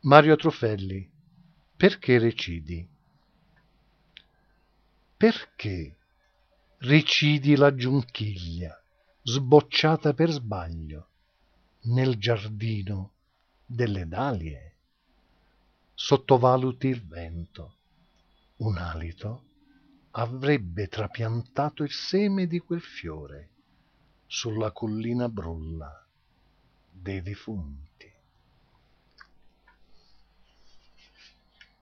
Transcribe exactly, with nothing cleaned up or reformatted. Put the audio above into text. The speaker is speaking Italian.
Mario Trufelli, perché recidi? Perché recidi la giunchiglia, sbocciata per sbaglio, nel giardino delle dalie? Sottovaluti il vento. Un alito avrebbe trapiantato il seme di quel fiore sulla collina brulla dei defunti.